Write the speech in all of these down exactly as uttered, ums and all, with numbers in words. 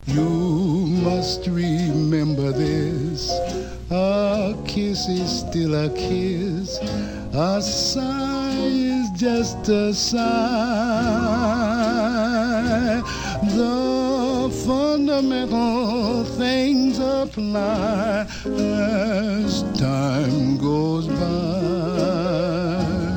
You must remember this. A kiss is still a kiss. A sigh is just a sigh. The fundamental things apply as time goes by.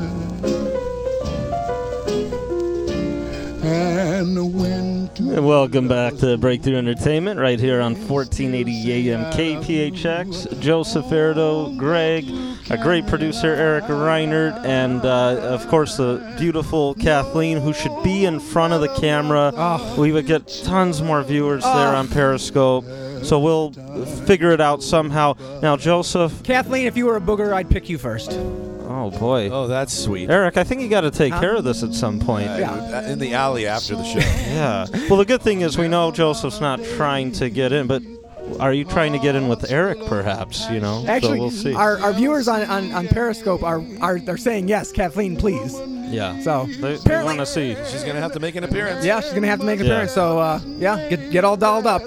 And when to And welcome back to Breakthrough Entertainment right here on fourteen eighty A M K P H X. Joseph Erdo, Greg, a great producer, Eric Reinert, and uh, of course the beautiful Kathleen, who should be in front of the camera. Oh. We would get tons more viewers oh. there on Periscope, so we'll figure it out somehow. Now, Joseph. Kathleen, if you were a booger, I'd pick you first. Oh, boy. Oh, that's sweet. Eric, I think you got to take huh? care of this at some point. Uh, yeah. In the alley after the show. Yeah. Well, the good thing is we know Joseph's not trying to get in, but are you trying to get in with Eric, perhaps? You know, actually, so we'll see. Our, our viewers on, on, on Periscope are, are are saying yes, Kathleen, please. Yeah. So they, they want to see. She's gonna have to make an appearance. Yeah, she's gonna have to make an yeah. appearance. So uh, yeah, get get all dolled up.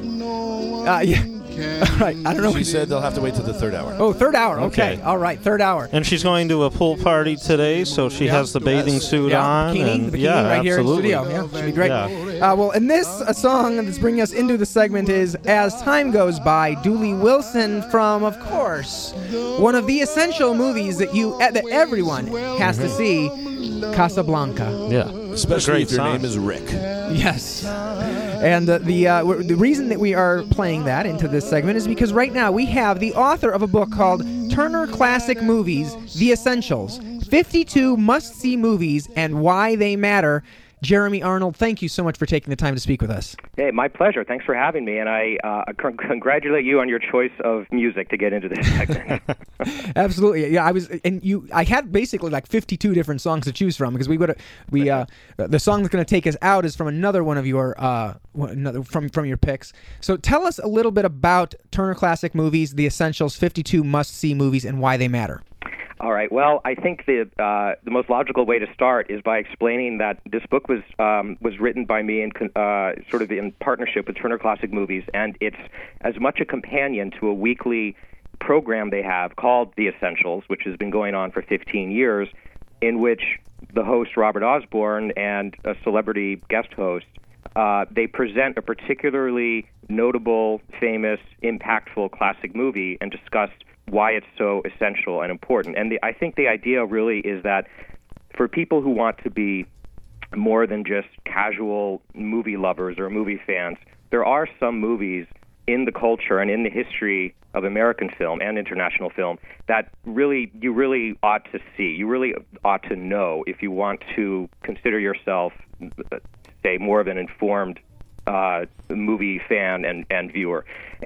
Uh, yeah. All right. I don't know. She said they'll have to wait till the third hour. Oh, third hour. Okay. Okay. All right. Third hour. And she's going to a pool party today, so she yeah. has the bathing yes. suit yeah, on. Bikini, and the bikini yeah, right here absolutely. in the studio. Yeah, should be great. Yeah. Uh, well, and this a song that's bringing us into the segment is "As Time Goes By," Dooley Wilson from, of course, one of the essential movies that you uh, that everyone has mm-hmm. to see, Casablanca. Yeah. Especially if your song. name is Rick. Yes. And uh, the uh, the reason that we are playing that into this segment is because right now we have the author of a book called Turner Classic Movies, The Essentials, fifty-two must-see movies and why they matter. Jeremy Arnold, thank you so much for taking the time to speak with us. Hey, my pleasure. Thanks for having me, and I uh, c- congratulate you on your choice of music to get into this segment. Absolutely, yeah. I was, and you. I had basically like fifty-two different songs to choose from because we would, we, uh, the song that's going to take us out is from another one of your, uh, another from from your picks. So tell us a little bit about Turner Classic Movies, The Essentials, fifty-two must-see movies, and why they matter. All right. Well, I think the uh, the most logical way to start is by explaining that this book was um, was written by me in uh, sort of in partnership with Turner Classic Movies, and it's as much a companion to a weekly program they have called The Essentials, which has been going on for fifteen years, in which the host Robert Osborne and a celebrity guest host uh, they present a particularly notable, famous, impactful classic movie and discuss why it's so essential and important. And the, I think the idea really is that for people who want to be more than just casual movie lovers or movie fans, there are some movies in the culture and in the history of American film and international film that really you really ought to see. You really ought to know if you want to consider yourself, say, more of an informed uh, movie fan and, and viewer.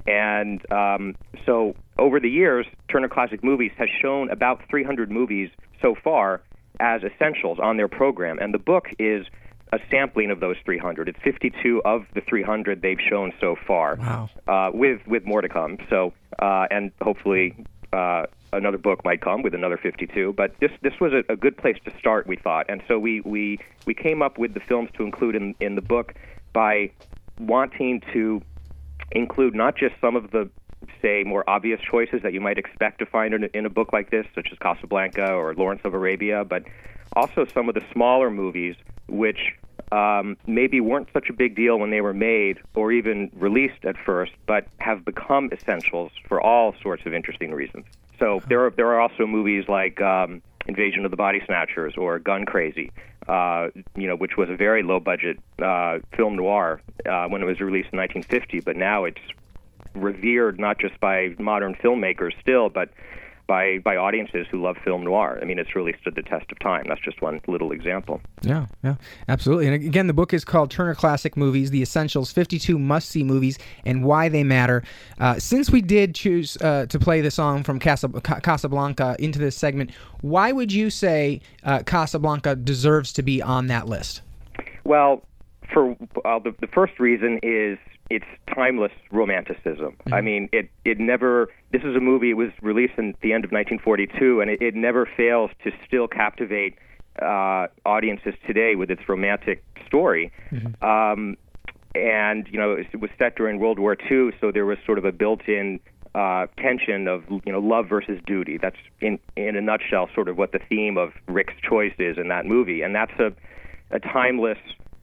And um, so over the years, Turner Classic Movies has shown about three hundred movies so far as essentials on their program. And the book is a sampling of those three hundred. It's fifty-two of the three hundred they've shown so far, wow. uh, with with more to come. So, uh, and hopefully uh, another book might come with another fifty-two. But this this was a, a good place to start, we thought. And so we, we, we came up with the films to include in, in the book by wanting to include not just some of the, say, more obvious choices that you might expect to find in a, in a book like this, such as Casablanca or Lawrence of Arabia, but also some of the smaller movies which um, maybe weren't such a big deal when they were made or even released at first, but have become essentials for all sorts of interesting reasons. So there are there are also movies like um, Invasion of the Body Snatchers or Gun Crazy, uh, you know, which was a very low-budget uh, film noir uh, when it was released in nineteen fifty, but now it's revered not just by modern filmmakers still, but by by audiences who love film noir. I mean, it's really stood the test of time. That's just one little example. Yeah, yeah, absolutely. And again, the book is called Turner Classic Movies, The Essentials, fifty-two must-see movies and why they matter. Uh, since we did choose uh, to play the song from Casab- Casablanca into this segment, why would you say uh, Casablanca deserves to be on that list? Well, for uh, the, the first reason is it's timeless romanticism. Mm-hmm. I mean, it, it never, this is a movie, it was released at the end of nineteen forty-two, and it, it never fails to still captivate uh, audiences today with its romantic story. Mm-hmm. Um, and you know it was set during World War Two, so there was sort of a built-in uh, tension of you know love versus duty. That's in in a nutshell sort of what the theme of Rick's Choice is in that movie, and that's a a timeless,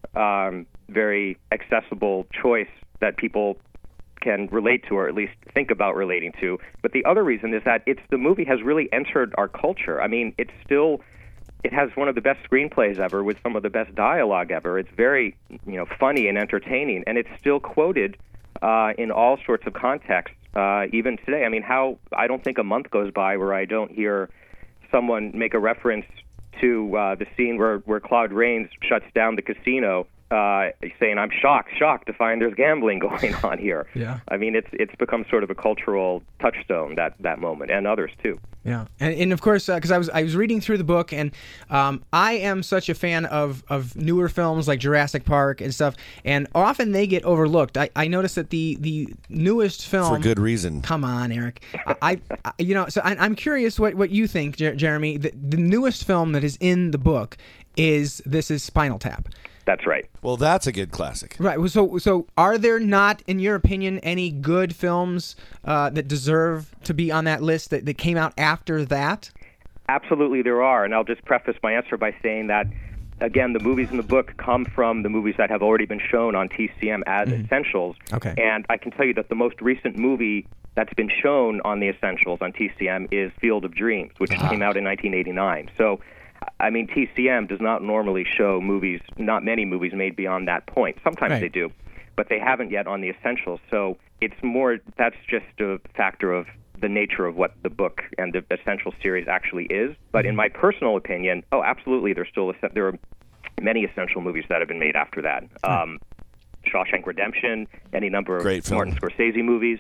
um, very accessible choice that people can relate to, or at least think about relating to. But the other reason is that it's the movie has really entered our culture. I mean, it's still, it has one of the best screenplays ever with some of the best dialogue ever. It's very, you know, funny and entertaining, and it's still quoted uh, in all sorts of contexts, uh, even today. I mean, how, I don't think a month goes by where I don't hear someone make a reference to uh, the scene where, where Claude Rains shuts down the casino, Uh, saying, "I'm shocked, shocked to find there's gambling going on here." Yeah. I mean, it's it's become sort of a cultural touchstone, that, that moment, and others too. Yeah, and, and of course, because uh, I was I was reading through the book, and um, I am such a fan of, of newer films like Jurassic Park and stuff, and often they get overlooked. I, I noticed that the, the newest film, For good reason. Come on, Eric. I, I you know, so I, I'm curious what, what you think, Jer- Jeremy. The, the newest film that is in the book is this is Spinal Tap. That's right. Well, that's a good classic. Right. So, so are there not, in your opinion, any good films uh, that deserve to be on that list that, that came out after that? Absolutely, there are, and I'll just preface my answer by saying that, again, the movies in the book come from the movies that have already been shown on T C M as mm-hmm. essentials. Okay. And I can tell you that the most recent movie that's been shown on the essentials on T C M is Field of Dreams, which ah. came out in nineteen eighty-nine. So, I mean, T C M does not normally show movies, not many movies made beyond that point. Sometimes right. they do, but they haven't yet on the essentials. So it's more, that's just a factor of the nature of what the book and the essential series actually is. But in my personal opinion, oh, absolutely, there's still, there are many essential movies that have been made after that. Um, Shawshank Redemption, any number of Great film. Martin Scorsese movies.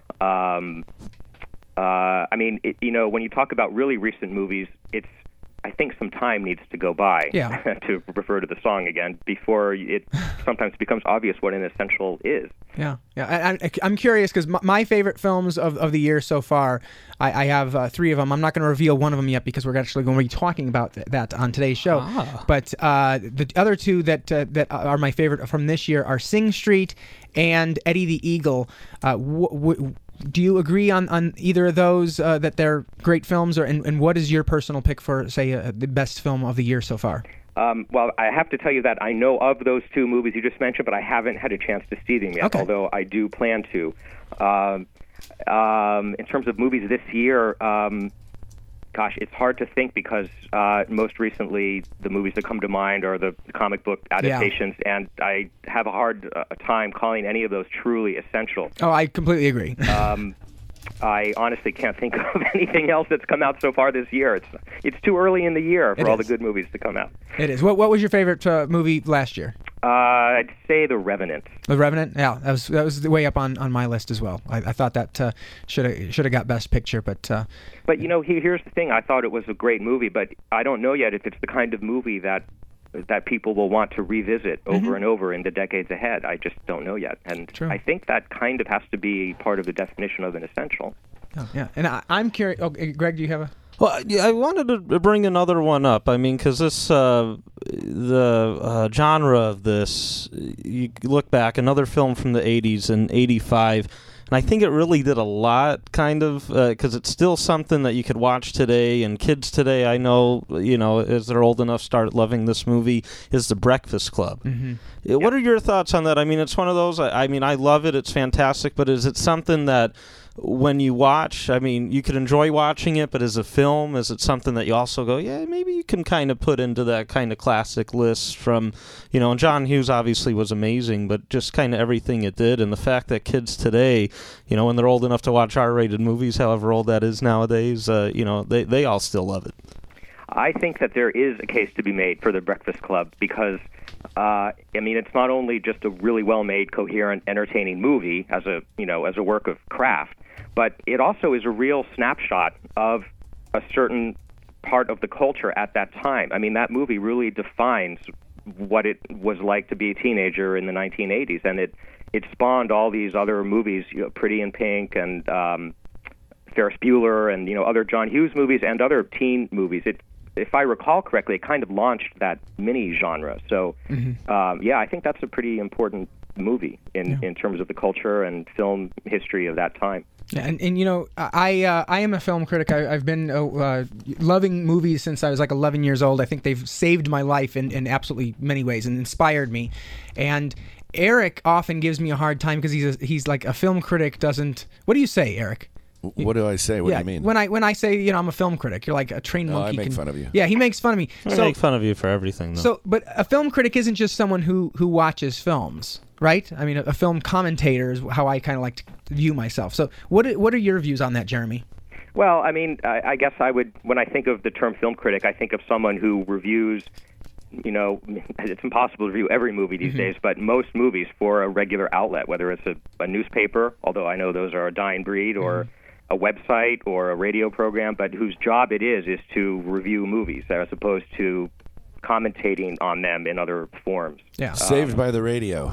Um, uh, I mean, it, you know, when you talk about really recent movies, it's, I think some time needs to go by, yeah. to refer to the song again, before it sometimes becomes obvious what an essential is. Yeah, yeah. I, I, I'm curious because my, my favorite films of, of the year so far, I, I have uh, three of them. I'm not going to reveal one of them yet because we're actually going to be talking about th- that on today's show. Ah. But uh, the other two that uh, that are my favorite from this year are Sing Street and Eddie the Eagle. Uh, w- w- Do you agree on, on either of those, uh, that they're great films, or and, and what is your personal pick for, say, uh, the best film of the year so far? Um, well, I have to tell you that I know of those two movies you just mentioned, but I haven't had a chance to see them yet, okay. although I do plan to. Um, um, in terms of movies this year, um, gosh, it's hard to think because uh, most recently the movies that come to mind are the comic book adaptations, yeah. and I have a hard uh, time calling any of those truly essential. Oh, I completely agree. um, I honestly can't think of anything else that's come out so far this year. It's it's too early in the year for it all is. the good movies to come out. It is. What What was your favorite uh, movie last year? Uh, I'd say The Revenant. The Revenant, yeah, that was that was way up on, on my list as well. I, I thought that uh, should have should have got Best Picture, but uh, but you know, he, here's the thing: I thought it was a great movie, but I don't know yet if it's the kind of movie that that people will want to revisit over mm-hmm. and over in the decades ahead. I just don't know yet, and True. I think that kind of has to be part of the definition of an essential. Oh, yeah, and I, I'm curious. Oh, Greg, do you have a? Well, yeah, I wanted to bring another one up. I mean, because this, uh, the uh, genre of this, you look back, another film from the eighties in eighty-five, and I think it really did a lot, kind of, because uh, it's still something that you could watch today, and kids today, I know, you know, as they're old enough, start loving this movie, is The Breakfast Club. Mm-hmm. What are your thoughts on that? I mean, it's one of those, I, I mean, I love it, it's fantastic, but is it something that when you watch, I mean, you could enjoy watching it, but as a film, is it something that you also go, yeah, maybe you can kind of put into that kind of classic list from, you know, and John Hughes obviously was amazing, but just kind of everything it did, and the fact that kids today, you know, when they're old enough to watch R-rated movies, however old that is nowadays, uh, you know, they, they all still love it. I think that there is a case to be made for The Breakfast Club because, uh, I mean, it's not only just a really well-made, coherent, entertaining movie as a, you know, as a work of craft, but it also is a real snapshot of a certain part of the culture at that time. I mean, that movie really defines what it was like to be a teenager in the nineteen eighties, and it, it spawned all these other movies, you know, Pretty in Pink and um, Ferris Bueller and, you know, other John Hughes movies and other teen movies. It, if I recall correctly, it kind of launched that mini genre. So, mm-hmm. um, yeah, I think that's a pretty important movie in, Yeah. in terms of the culture and film history of that time. And, and you know, I uh, I am a film critic. I, I've been uh, uh, loving movies since I was like eleven years old. I think they've saved my life in, in absolutely many ways and inspired me. And Eric often gives me a hard time because he's a, he's like a film critic doesn't. What do you say, Eric? What do I say? What yeah, do you mean? when I when I say you know I'm a film critic, you're like a trained Oh, I monkey. make can, fun of you. Yeah, he makes fun of me. I so make fun of you for everything, though. so, but a film critic isn't just someone who who watches films, right? I mean, a, a film commentator is how I kind of like to view myself. So, what are, what are your views on that, Jeremy? Well, I mean, I, I guess I would, when I think of the term film critic, I think of someone who reviews, you know, it's impossible to review every movie these Mm-hmm. days, but most movies for a regular outlet, whether it's a, a newspaper, although I know those are a dying breed, or Mm-hmm. a website or a radio program, but whose job it is is to review movies as opposed to commentating on them in other forms. Yeah. Saved by the radio,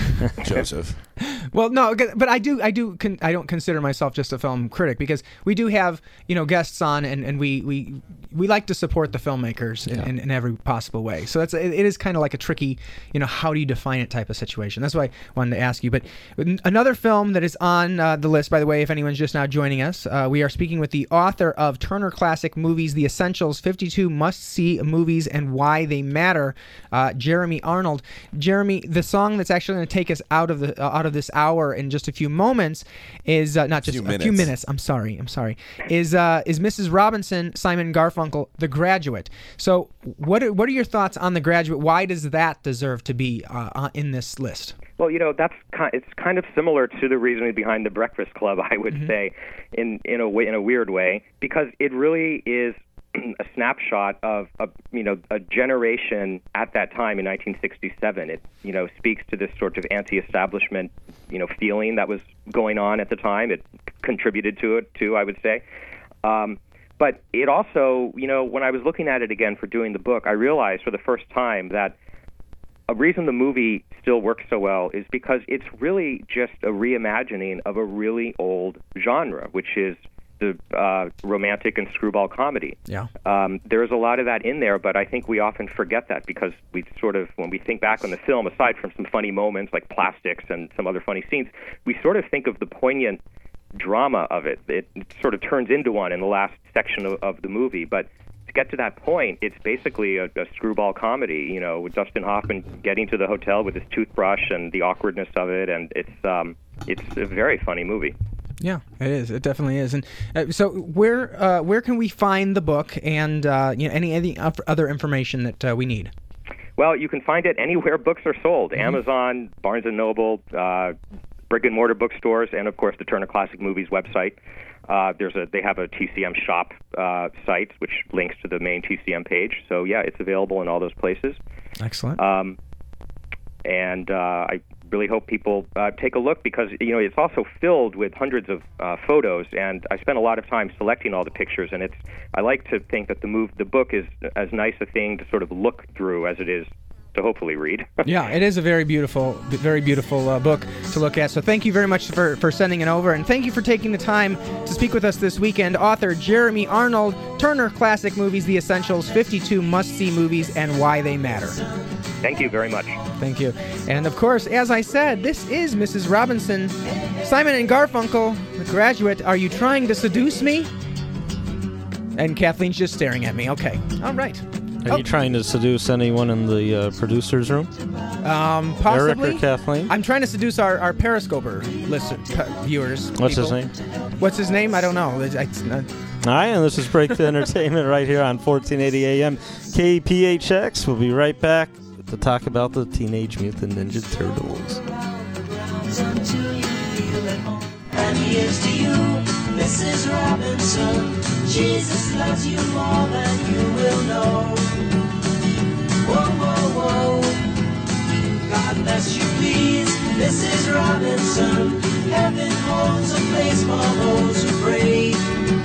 Joseph. Well, no, but I do, I do, con- I don't consider myself just a film critic because we do have, you know, guests on, and, and we, we we like to support the filmmakers in, Yeah. in, in every possible way. So that's it, it is kind of like a tricky, you know, how do you define it type of situation. That's why I wanted to ask you. But another film that is on uh, the list, by the way, if anyone's just now joining us, uh, we are speaking with the author of Turner Classic Movies: The Essentials, fifty-two Must-See Movies and Why They Matter, uh, Jeremy Arnold. Jeremy, the song that's actually going to take us out of the uh, out of this hour in just a few moments is uh, not just Few a few minutes. minutes. I'm sorry. I'm sorry. Is uh, is Missus Robinson, Simon Garfunkel, The Graduate. So what are, what are your thoughts on The Graduate? Why does that deserve to be uh, uh, in this list? Well, you know, that's kind. It's kind of similar to the reasoning behind the Breakfast Club, I would Mm-hmm. say, in in a way, in a weird way, because it really is a snapshot of a you know a generation at that time in nineteen sixty-seven. It you know speaks to this sort of anti-establishment you know feeling that was going on at the time. It contributed to it too, I would say. Um, but it also, you know, when I was looking at it again for doing the book, I realized for the first time that a reason the movie still works so well is because it's really just a reimagining of a really old genre, which is the uh, romantic and screwball comedy. Yeah. Um, there's a lot of that in there, but I think we often forget that because we sort of, when we think back on the film, aside from some funny moments like plastics and some other funny scenes, we sort of think of the poignant drama of it. It sort of turns into one in the last section of, of the movie, but to get to that point, it's basically a, a screwball comedy, you know, with Dustin Hoffman getting to the hotel with his toothbrush and the awkwardness of it, and it's um, it's a very funny movie. Yeah, it is. It definitely is. And uh, so, where uh, where can we find the book and uh, you know any any other information that uh, we need? Well, you can find it anywhere books are sold: mm-hmm. Amazon, Barnes and Noble, uh, brick and mortar bookstores, and of course the Turner Classic Movies website. Uh, there's a they have a T C M shop uh, site which links to the main T C M page. So yeah, it's available in all those places. Excellent. Um, and uh, I really hope people uh, take a look because you know it's also filled with hundreds of uh, photos, and I spent a lot of time selecting all the pictures. And it's I like to think that the move the book is as nice a thing to sort of look through as it is to hopefully read. Yeah, it is a very beautiful, very beautiful uh, book to look at. So thank you very much for, for sending it over, and thank you for taking the time to speak with us this weekend. Author Jeremy Arnold, Turner Classic Movies: The Essentials, fifty-two Must-See Movies and Why They Matter. Thank you very much. Thank you. And of course, as I said, this is Missus Robinson, Simon and Garfunkel, The Graduate. Are you trying to seduce me? And Kathleen's just staring at me. Okay. All right. Are Oh. you trying to seduce anyone in the uh, producer's room? Um, possibly. Eric or Kathleen? I'm trying to seduce our, our Periscoper listen, pe- viewers. What's his people. name? What's his name? I don't know. It's, it's not, All right, and this is Breakthrough Entertainment right here on fourteen eighty A M K P H X. We'll be right back to talk about the Teenage Mutant Ninja Turtles. And here's to you, Missus Robinson. Jesus loves you more than you will know. Whoa, whoa, whoa. God bless you, please, Missus Robinson. Heaven holds a place for those who pray.